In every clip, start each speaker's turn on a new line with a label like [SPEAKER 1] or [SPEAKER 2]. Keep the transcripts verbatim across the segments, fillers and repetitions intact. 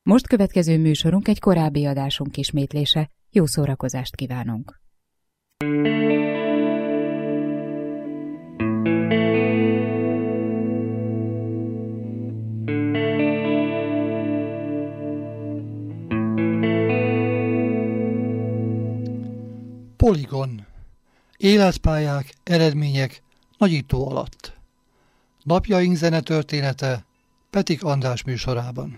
[SPEAKER 1] Most következő műsorunk egy korábbi adásunk ismétlése. Jó szórakozást kívánunk!
[SPEAKER 2] Polygon. Életpályák, eredmények nagyító alatt. Napjaink zenetörténete Petik András műsorában.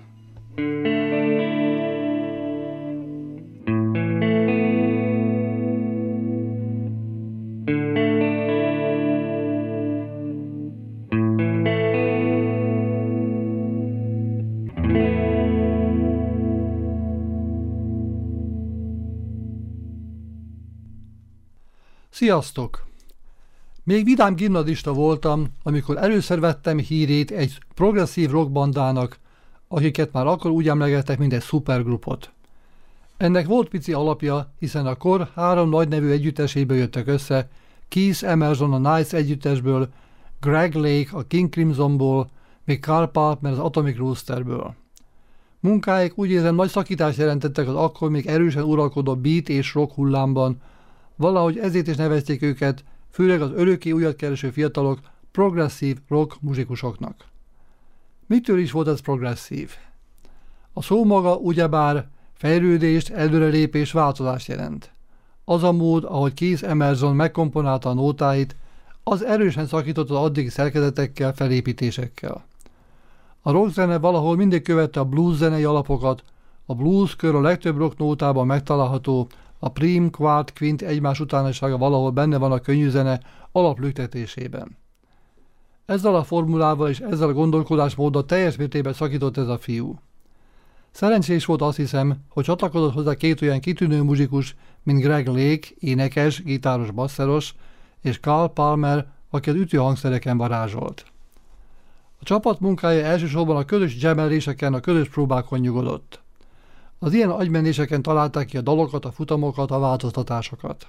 [SPEAKER 2] Sziasztok! Még vidám gimnazista voltam, amikor először vettem hírét egy progresszív rockbandának, akiket már akkor úgy emlegettek, mint egy szupergrupot. Ennek volt pici alapja, hiszen a kor három nagy nevű együtteséből jöttek össze, Keith Emerson a Nights együttesből, Greg Lake a King Crimsonból, még Carl Palmer az Atomic Roosterből. Munkáik úgy érzem nagy szakítást jelentettek az akkor még erősen uralkodó beat és rock hullámban, valahogy ezért is nevezték őket, főleg az örökké újat kereső fiatalok, progresszív rock muzsikusoknak. Mitől is volt ez progresszív? A szó maga ugyebár fejlődést, előrelépés, változást jelent. Az a mód, ahogy Keith Emerson megkomponálta a nótáit, az erősen szakított az addigi szerkezetekkel, felépítésekkel. A rockzene valahol mindig követte a blues zenei alapokat, a blues kör a legtöbb rock nótában megtalálható, a prim, quart, quint egymás utánossága valahol benne van a könnyű zene alaplüktetésében. Ezzel a formulával és ezzel a gondolkodásmóddal teljes mértékben szakított ez a fiú. Szerencsés volt, azt hiszem, hogy csatlakozott hozzá két olyan kitűnő muzsikus, mint Greg Lake, énekes, gitáros, basszeros, és Carl Palmer, aki az ütőhangszereken varázsolt. A csapat munkája elsősorban a közös jammeléseken, a közös próbákon nyugodott. Az ilyen agymenéseken találták ki a dalokat, a futamokat, a változtatásokat.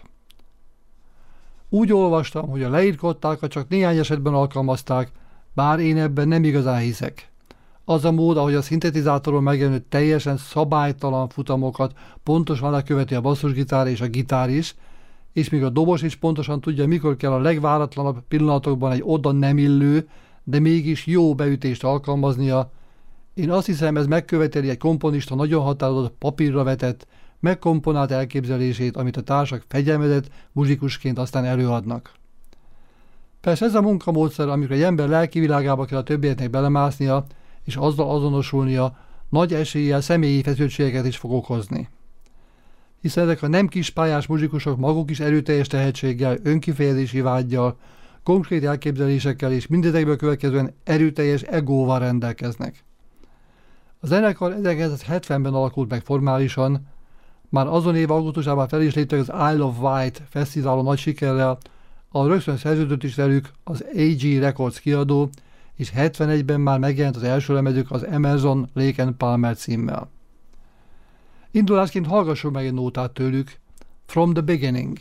[SPEAKER 2] Úgy olvastam, hogy a leírt kottákat csak néhány esetben alkalmazták, bár én ebben nem igazán hiszek. Az a mód, ahogy a szintetizátoron megjelenő teljesen szabálytalan futamokat pontosan leköveti a basszusgitár és a gitár is, és még a dobos is pontosan tudja, mikor kell a legváratlanabb pillanatokban egy oda nem illő, de mégis jó beütést alkalmaznia. Én azt hiszem, ez megköveteli egy komponista nagyon határozott papírra vetett, megkomponált elképzelését, amit a társak fegyelmezett muzsikusként aztán előadnak. Persze ez a munkamódszer, amikor egy ember lelki világába kell a többieknek belemásznia, és azzal azonosulnia, nagy eséllyel személyi feszültségeket is fog okozni. Hiszen ezek a nem kispályás muzsikusok maguk is erőteljes tehetséggel, önkifejezési vággyal, konkrét elképzelésekkel és mindezekből következően erőteljes egóval rendelkeznek. A zenekar ezerkilencszázhetvenben alakult meg formálisan, már azon év augusztusában fel is léptek az Isle of Wight fesztiválon nagy sikerrel, ahol rögtön szerződött is velük az á gé Records kiadó, és hetvenegyben már megjelent az első lemezük az Emerson, Lake and Palmer címmel. Indulásként hallgassuk meg egy nótát tőlük, From the Beginning.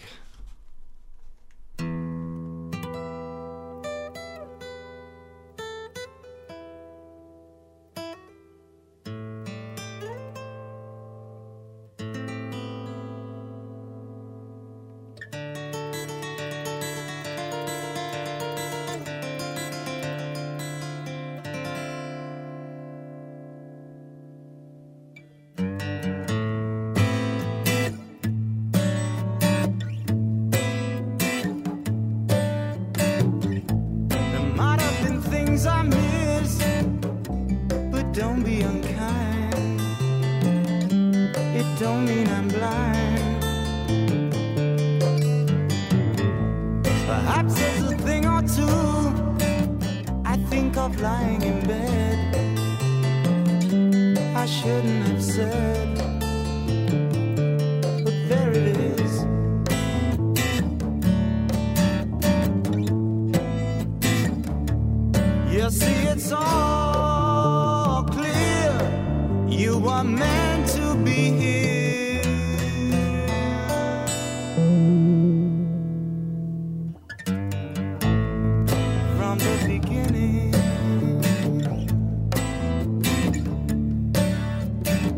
[SPEAKER 3] Beginning.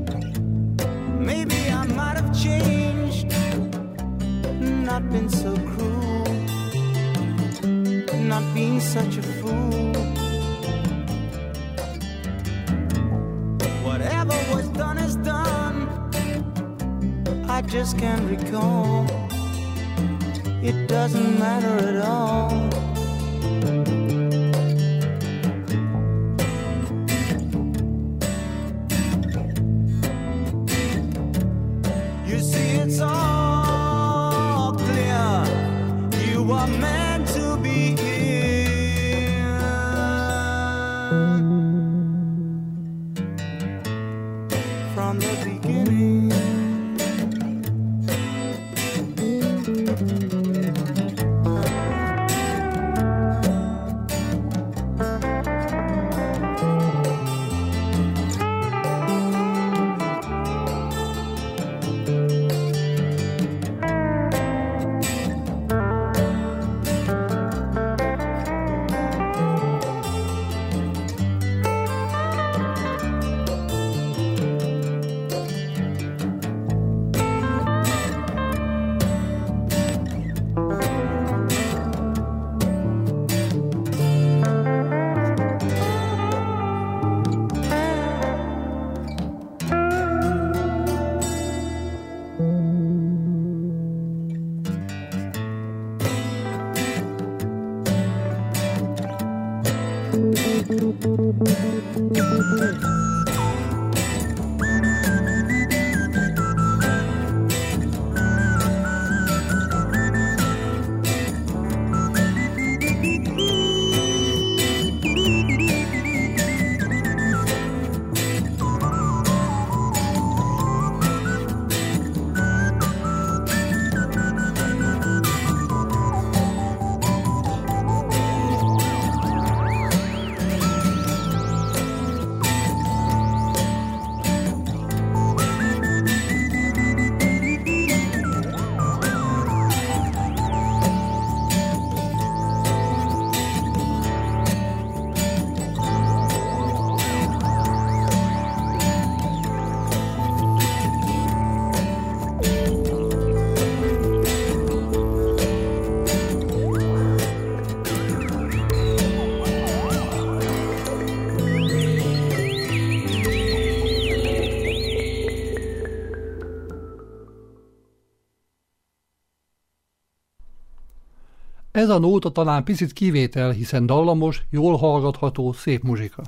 [SPEAKER 3] been so cruel, not being such a fool. Whatever was done is done, I just can't recall. It doesn't matter at all. You see, it's all clear. You are meant to be here from the beginning.
[SPEAKER 2] Ez a nóta talán picit kivétel, hiszen dallamos, jól hallgatható, szép muzsika.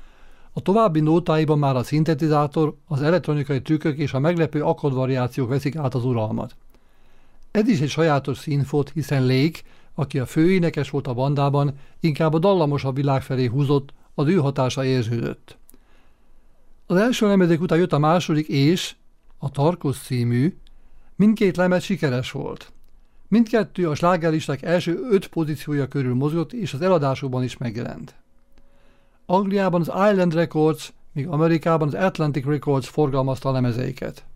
[SPEAKER 2] A további nótáiban már a szintetizátor, az elektronikai trükkök és a meglepő akkordvariációk veszik át az uralmat. Ez is egy sajátos színfot, hiszen Lake, aki a főénekes volt a bandában, inkább a dallamosabb világ felé húzott, az ő hatása érződött. Az első lemezek után jött a második és, a Tarkos című, mindkét lemez sikeres volt. Mindkettő a slágerlisták első öt pozíciója körül mozgott, és az eladásokban is megjelent. Angliában az Island Records, míg Amerikában az Atlantic Records forgalmazta a lemezeiket.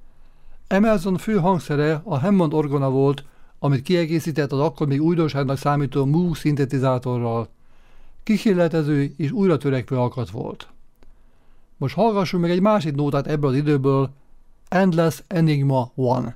[SPEAKER 2] Emerson fő hangszere a Hammond orgona volt, amit kiegészített az akkor még újdonságnak számító Moog szintetizátorral. Kihilletező és újra törekvő alkat volt. Most hallgassunk meg egy másik nótát ebből az időből, Endless Enigma One.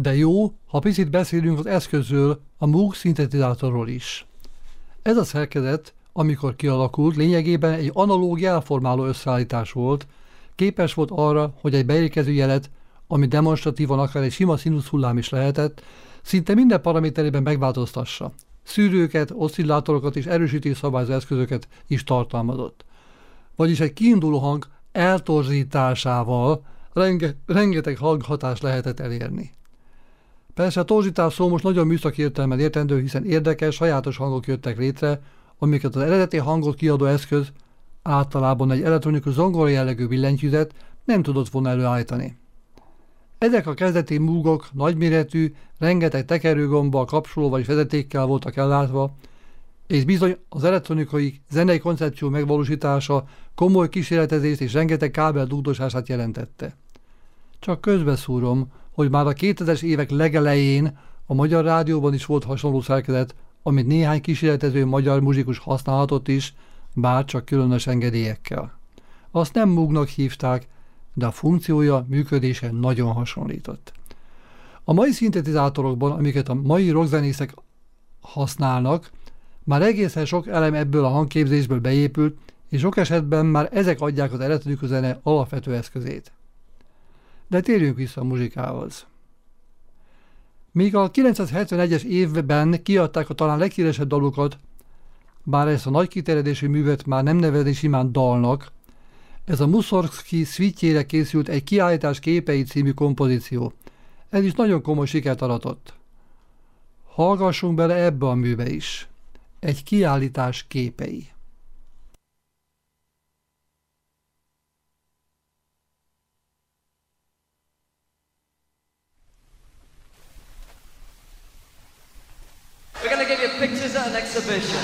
[SPEAKER 2] De jó, ha picit beszélünk az eszközről, a Moog szintetizátorról is. Ez a szerkezet, amikor kialakult, lényegében egy analóg jelformáló összeállítás volt, képes volt arra, hogy egy beérkező jelet, ami demonstratívan akár egy sima színusz hullám is lehetett, szinte minden paraméterében megváltoztassa. Szűrőket, oszcillátorokat és erősítő szabályzó eszközöket is tartalmazott. Vagyis egy kiinduló hang eltorzításával renge, rengeteg hanghatást lehetett elérni. Persze a torzítás szó most nagyon műszaki értelemben értendő, hiszen érdekes, sajátos hangok jöttek létre, amiket az eredeti hangot kiadó eszköz, általában egy elektronikus zongora jellegű billentyűzet nem tudott volna előállítani. Ezek a kezdeti Moogok nagyméretű, rengeteg tekerőgombbal, kapcsoló vagy vezetékkel voltak ellátva, és bizony az elektronikai zenei koncepció megvalósítása komoly kísérletezést és rengeteg kábel dugdosását jelentette. Csak közbeszúrom, hogy már a kétezres évek legelején a Magyar Rádióban is volt hasonló szerkezet, amit néhány kísérletező magyar muzsikus használhatott is, bár csak különös engedélyekkel. Azt nem Moognak hívták, de a funkciója, működése nagyon hasonlított. A mai szintetizátorokban, amiket a mai rockzenészek használnak, már egészen sok elem ebből a hangképzésből beépült, és sok esetben már ezek adják az elektronikus zene alapvető eszközét. De térjünk vissza a muzsikához. Míg a kilencszázhetvenegyes évben kiadták a talán leghíresebb dalukat, bár ezt a nagy kiterjedésű művet már nem nevezni simán dalnak, ez a Mussorgsky szvitjére készült egy Kiállítás képei című kompozíció. Ez is nagyon komoly sikert aratott. Hallgassunk bele ebbe a műbe is. Egy kiállítás képei.
[SPEAKER 4] We're gonna give you pictures at an exhibition.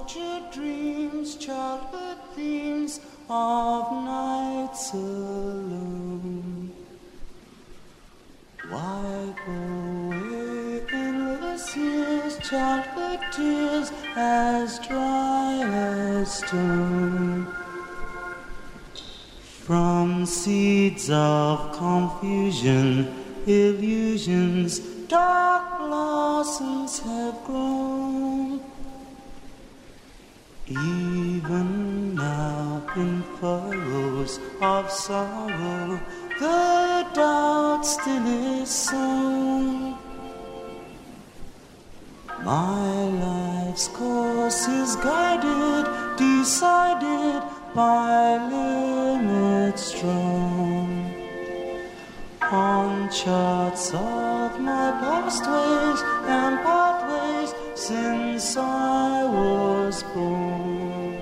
[SPEAKER 3] tortured dreams, childhood themes of nights alone. Wipe away endless years, childhood tears as dry as stone. From seeds of confusion, illusions, dark blossoms have grown. Even now in furrows of sorrow, the doubt still is sown. My life's course is guided, decided by limits strong. On charts of my past ways and pathways since I was born.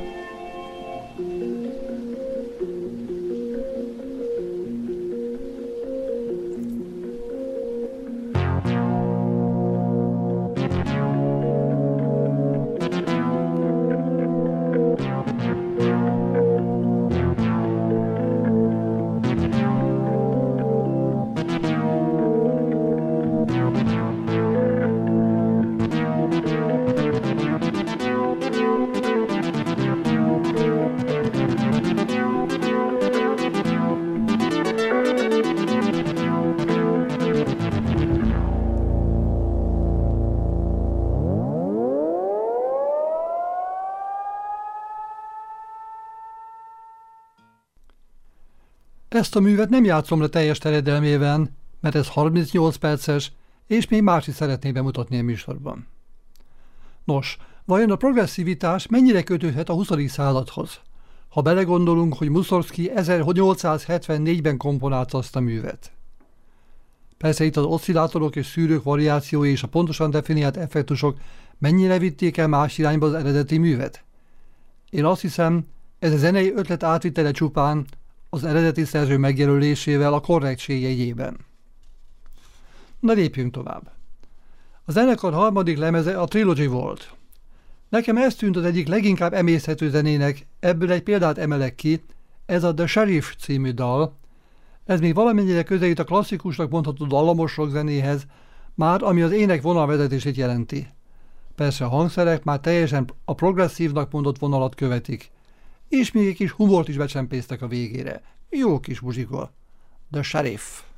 [SPEAKER 2] Ezt a művet nem játszom le teljes terjedelmében, mert ez harmincnyolc perces, és még más is szeretnék bemutatni a műsorban. Nos, vajon a progresszivitás mennyire kötődhet a huszadik századhoz, ha belegondolunk, hogy Mussorgsky ezernyolcszázhetvennégyben komponálta azt a művet? Persze itt az oszcillátorok és szűrők variációi és a pontosan definiált effektusok mennyire vitték el más irányba az eredeti művet? Én azt hiszem, ez a zenei ötlet átvitele csupán az eredeti szerző megjelölésével a korrektség jegyében. Na lépjünk tovább. A zenekar harmadik lemeze a Trilogy volt. Nekem ez tűnt az egyik leginkább emészhető zenének, ebből egy példát emelek ki, ez a The Sheriff című dal. Ez még valamennyire közelít a klasszikusnak mondható dallamos rock zenéhez, már ami az ének vonalvezetését jelenti. Persze a hangszerek már teljesen a progresszívnak mondott vonalat követik, és még egy kis humort is becsempésztek a végére. Jó kis muzsika. The Sheriff.